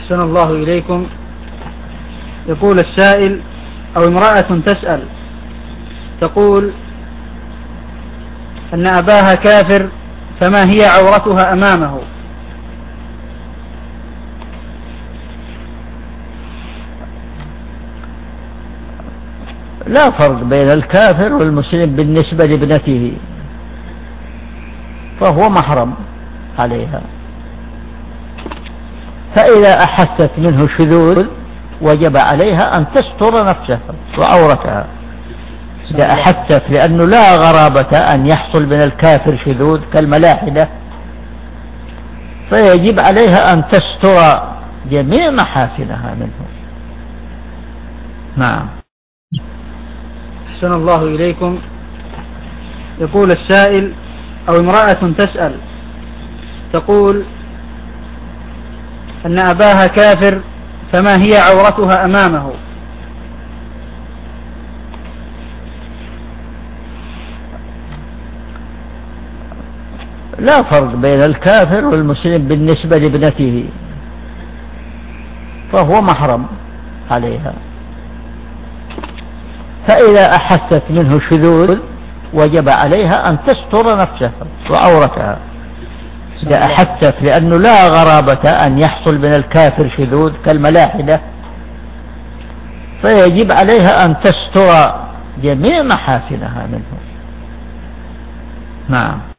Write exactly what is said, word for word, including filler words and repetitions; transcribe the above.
أحسن الله إليكم. يقول السائل أو امرأة تسأل تقول أن أباها كافر فما هي عورتها أمامه؟ لا فرق بين الكافر والمسلم بالنسبة لابنته، فهو محرم عليها، فإذا أحست منه شذوذ وجب عليها أن تستر نفسها وعورتها إذا أحست، لأنه لا غرابة أن يحصل من الكافر شذوذ كالملاحدة، فيجب عليها أن تستر جميع محاسنها منه. نعم. أحسن الله إليكم. يقول السائل أو امرأة تسأل تقول أن أباها كافر فما هي عورتها أمامه؟ لا فرق بين الكافر والمسلم بالنسبة لابنته، فهو محرم عليها، فإذا أحست منه شذوذ وجب عليها أن تستر نفسها وعورتها إذا أحست، لأنه لا غرابة أن يحصل من الكافر شذوذ كالملاحدة، فيجب عليها أن تستر جميع محاسنها منه. نعم.